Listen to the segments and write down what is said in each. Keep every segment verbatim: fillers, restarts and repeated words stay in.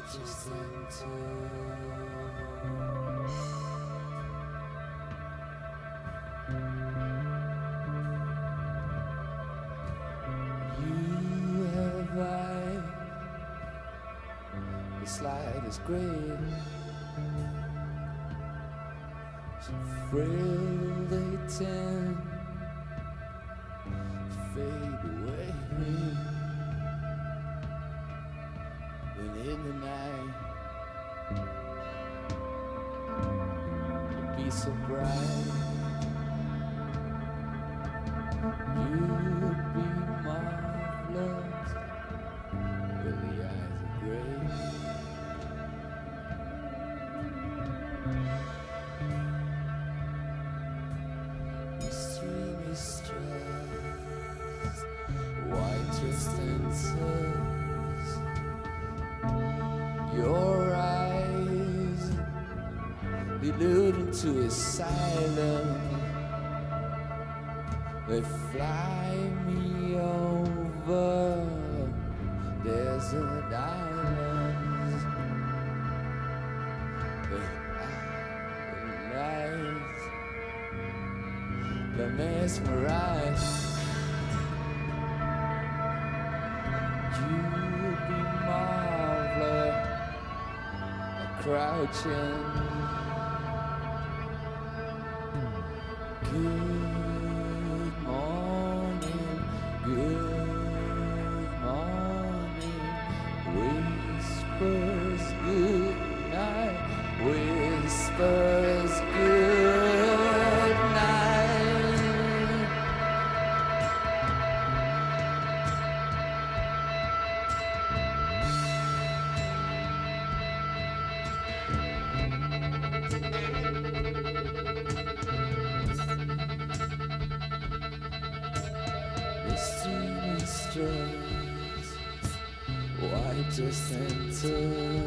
just enter. You have eyes, this light is great. So frail they tend to fade away. When in the night it'll be so bright, you'd be marvelous when the eyes are gray. Mystery, mistrust, white dressed answers. Your eyes deluding to asylum. They fly me over desert islands. They agonize, they mesmerize. You'd be marvelous, crouching. Good morning, good morning. Whispers good night, whispers good night. Mystery, mistrust, why just enter?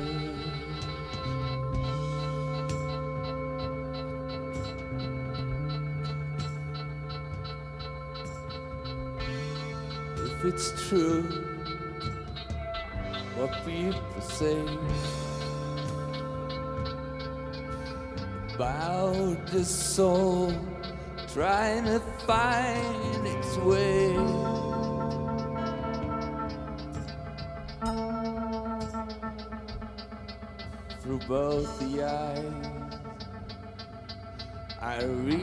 If it's true what people say about the soul trying to find its way, through both the eyes I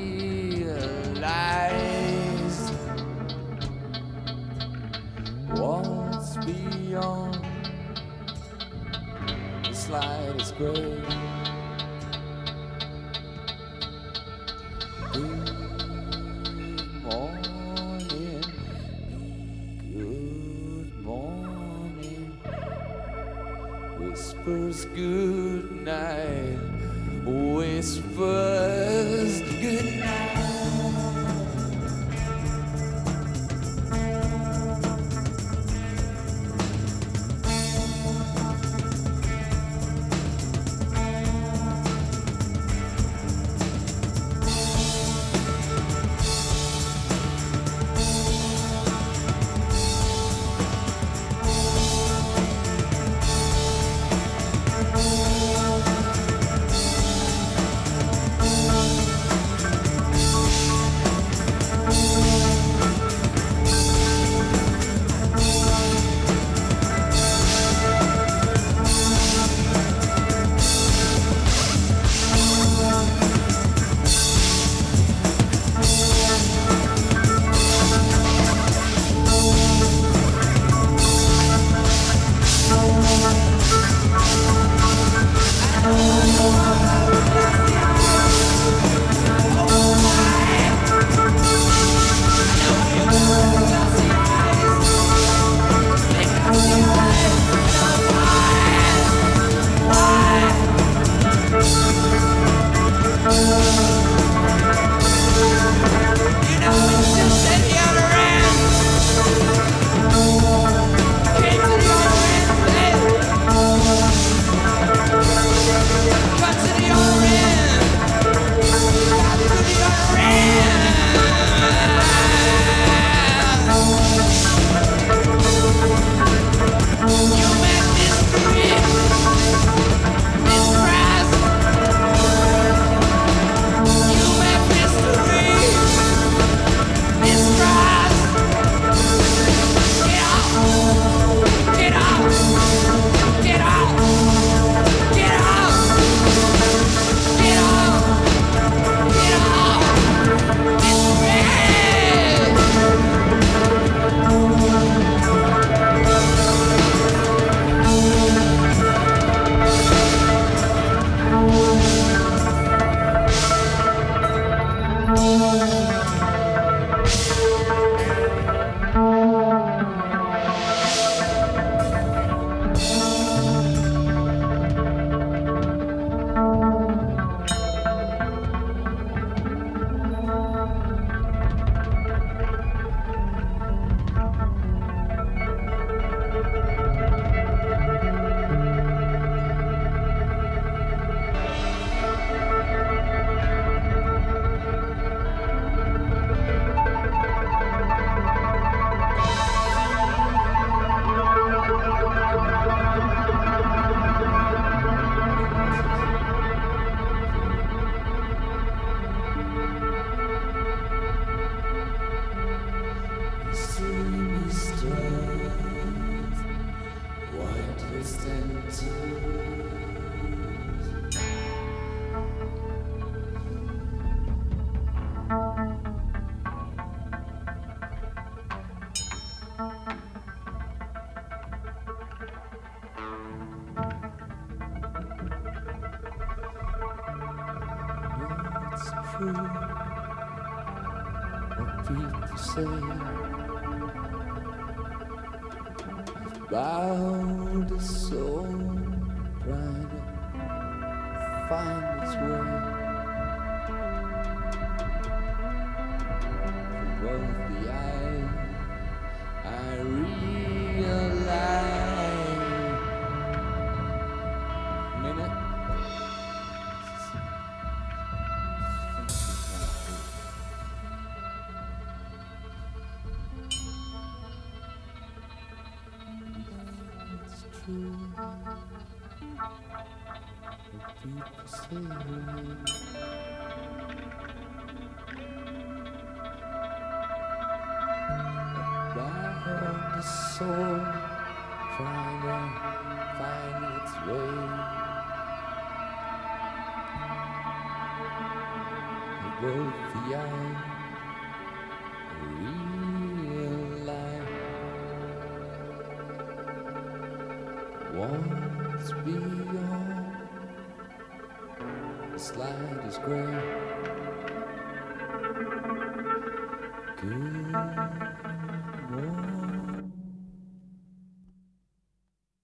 realize what's beyond the slightest gray. Good morning, good morning. Whispers good night, whispers good night. true what people say about the soul trying to find its way. For both the eyes I realize. Minute. It's true what people say about the soul trying to find its way. Both the eye real life once beyond the slightest gray. Good.